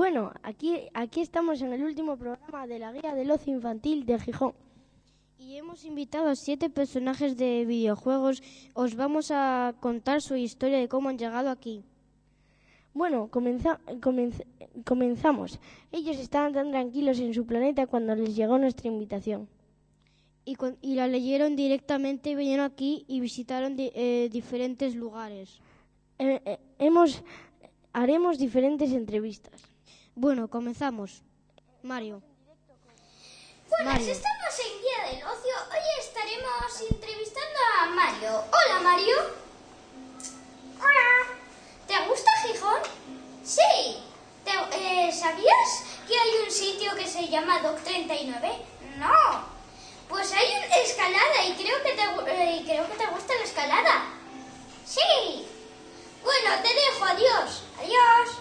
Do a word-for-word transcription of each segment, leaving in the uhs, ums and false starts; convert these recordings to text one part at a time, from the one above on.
Bueno, aquí, aquí estamos en el último programa de la Guía del Ocio Infantil de Gijón. Y hemos invitado a siete personajes de videojuegos. Os vamos a contar su historia de cómo han llegado aquí. Bueno, comenza, comenz, comenzamos. Ellos estaban tan tranquilos en su planeta cuando les llegó nuestra invitación. Y, con, y la leyeron directamente y vinieron aquí y visitaron di, eh, diferentes lugares. Eh, eh, hemos, haremos diferentes entrevistas. Bueno, comenzamos. Mario. Buenas, Mario. Estamos en Guía del Ocio. Hoy estaremos entrevistando a Mario. Hola, Mario. Hola. ¿Te gusta Gijón? Sí. ¿Te, eh, ¿Sabías que hay un sitio que se llama Dock treinta y nueve? No. Pues hay una escalada y creo que te, eh, y creo que te gusta la escalada. Sí. Bueno, te dejo. Adiós. Adiós.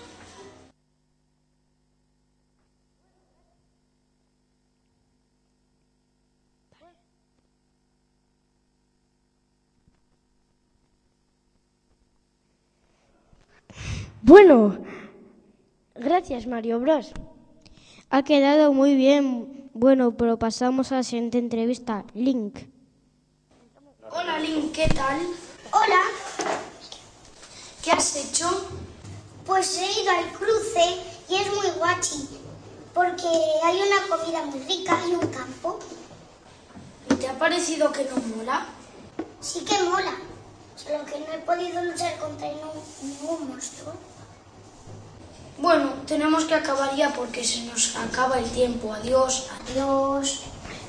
Bueno, gracias Mario Bros. Ha quedado muy bien. Bueno, pero pasamos a la siguiente entrevista. Link. Hola Link, ¿qué tal? Hola. ¿Qué has hecho? Pues he ido al cruce y es muy guachi, porque hay una comida muy rica y un campo. ¿Y te ha parecido que no mola? Sí que mola, solo que no he podido luchar contra ningún monstruo. Bueno, tenemos que acabar ya porque se nos acaba el tiempo. Adiós. Adiós.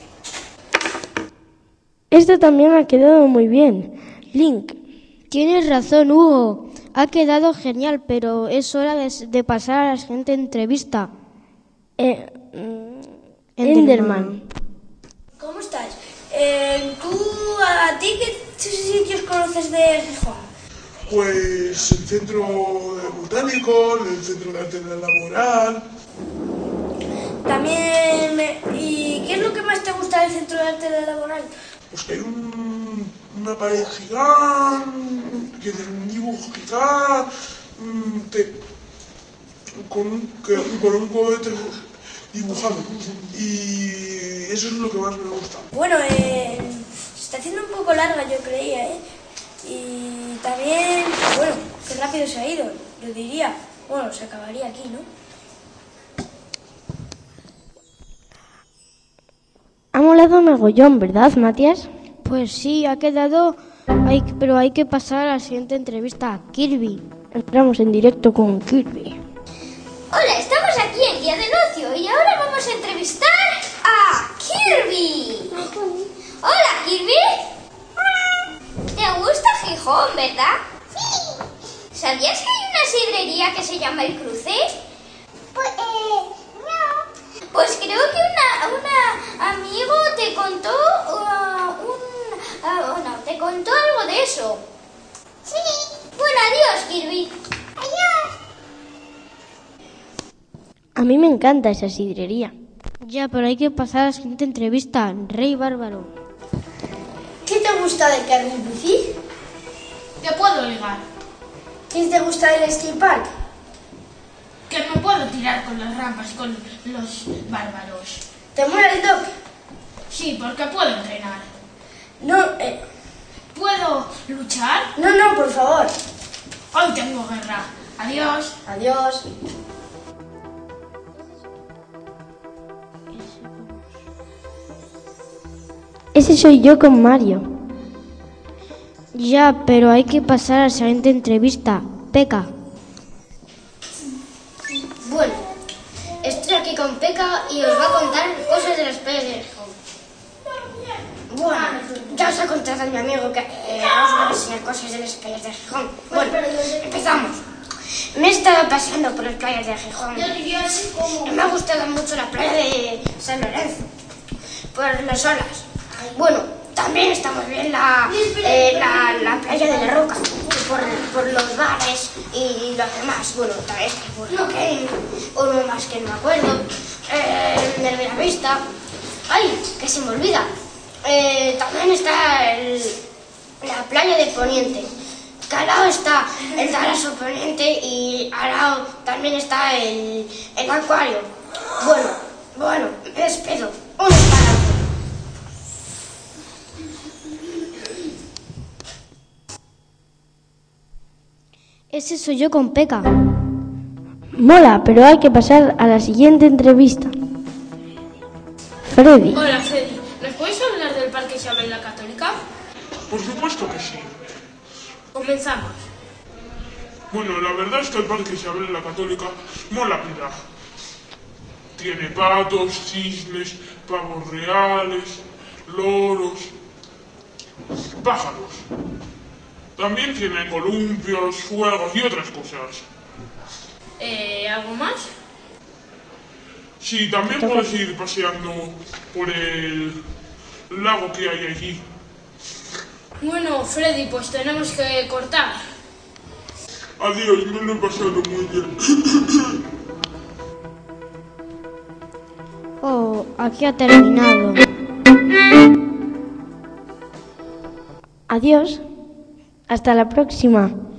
Esto también ha quedado muy bien. Link. Tienes razón, Hugo. Ha quedado genial, pero es hora de, de pasar a la siguiente entrevista. Eh, mm, Enderman. ¿Cómo estás? Eh, ¿Tú, a ti qué sitios conoces de Gijón? Pues el centro botánico, el centro de arte laboral. También, me, ¿y qué es lo que más te gusta del centro de arte laboral? Pues que hay un, una pared gigante, que tiene un dibujo gigante, con un, que, con un cohete dibujado. Y eso es lo que más me gusta. Bueno, eh, se está haciendo un poco larga, yo creía, ¿eh? Y también, bueno, qué rápido se ha ido, yo diría. Bueno, se acabaría aquí, ¿no? Ha molado mogollón, ¿verdad, Matías? Pues sí, ha quedado... Hay, pero hay que pasar a la siguiente entrevista a Kirby. Entramos en directo con Kirby. Hola, estamos aquí en Guía del Ocio y ahora vamos a entrevistar a Kirby. Hola, Kirby. ¿Te gusta Gijón, verdad? Sí. ¿Sabías que hay una sidrería que se llama El Cruce? Pues, eh, no. Pues creo que una, una amigo te contó uh, un, uh, no, te contó algo de eso. Sí. Bueno, adiós, Kirby. Adiós. A mí me encanta esa sidrería. Ya, pero hay que pasar a la siguiente entrevista. Rey Bárbaro. ¿Qué te gusta de Kirby Bici? Que puedo ligar. ¿Qué te gusta del skatepark? Que me puedo tirar con las rampas y con los bárbaros. ¿Te mola el dock? Sí, porque puedo entrenar. No, eh... ¿Puedo luchar? No, no, por favor. Hoy tengo guerra. Adiós. Adiós. Ese soy yo con Mario. Ya, pero hay que pasar a la siguiente entrevista. Peka. Bueno, estoy aquí con Peka y os va a contar cosas de las playas de Gijón. Bueno, ya os ha contado mi amigo que eh, os va a enseñar cosas de las playas de Gijón. Bueno, empezamos. Me he estado paseando por las playas de Gijón y me ha gustado mucho la playa de San Lorenzo, por las olas. Bueno, también está muy bien la, eh, la, la playa de la Roca, por, por los bares y los demás. Bueno, también está el Burloque, uno más que no me acuerdo, eh, el de Bellavista. ¡Ay, que se me olvida! Eh, también está el, la playa de Poniente, que al lado está el Talaso Ponente y al lado también está el, el acuario. Bueno, bueno, me despido. Un esparazo. Ese soy yo con Peca. Mola, pero hay que pasar a la siguiente entrevista. Freddy. Hola, Freddy. ¿Nos puedes hablar del Parque Isabel la Católica? Por supuesto que sí. Comenzamos. Bueno, la verdad es que el Parque Isabel la Católica mola pila. Tiene patos, cisnes, pavos reales, loros, pájaros. También tiene columpios, fuegos y otras cosas. Eh, ¿Algo más? Sí, también puedes ir paseando por el lago que hay allí. Bueno, Freddy, pues tenemos que cortar. Adiós, me lo he pasado muy bien. Oh, aquí ha terminado. Adiós. Hasta la próxima.